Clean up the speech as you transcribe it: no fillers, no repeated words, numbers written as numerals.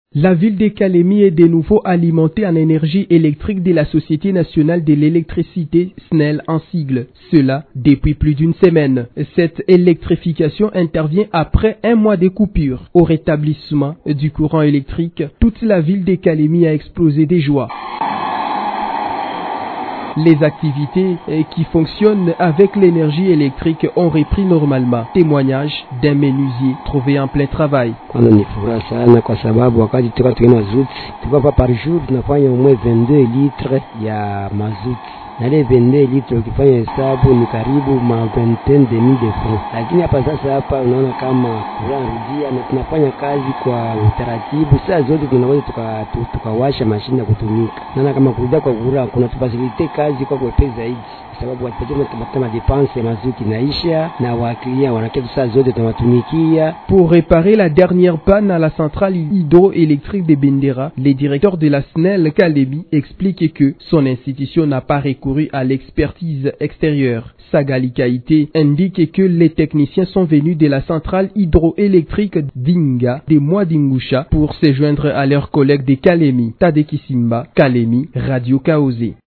La ville de Kalemi est de nouveau alimentée en énergie électrique de la Société nationale de l'électricité SNEL en sigle. Cela depuis plus d'une semaine. Cette électrification intervient après un mois de coupure. Au rétablissement du courant électrique, toute la ville de Kalemi a explosé de joie. Les activités qui fonctionnent avec l'énergie électrique ont repris normalement. Témoignage d'un menuisier trouvé en plein travail. Kwanza ni furaha sana kwa sababu wakati tukiwa mazuti tulikuwa par jour tunafanya umwe 22 litre ya mazuti. Na ile 22 litre ukifanya hesabu ni karibu vingtaine de mille de francs. Lakini hapa sasa hapa unaona kama tunarudia na tunafanya kazi kwa utaratibu. Saa zote tunaweza tukawasha mashine na kutumika. Naona kama kurudia kwa kura kuna tufasilite kazi kwa kwepesi zaidi. Sababu watupatie kama dépense mazuki naisha na waklia wanakia saa zote tunawatumikia. Pour réparer la dernière panne à la centrale hydroélectrique de Bendera, le directeur de la SNEL Kalemi explique que son institution n'a pas recouru à l'expertise extérieure. Sagali Kaité indique que les techniciens sont venus de la centrale hydroélectrique d'Inga de Mwadingusha pour se joindre à leurs collègues de Kalemi. Tade Kisimba, Kalemi, Radio Kaosé.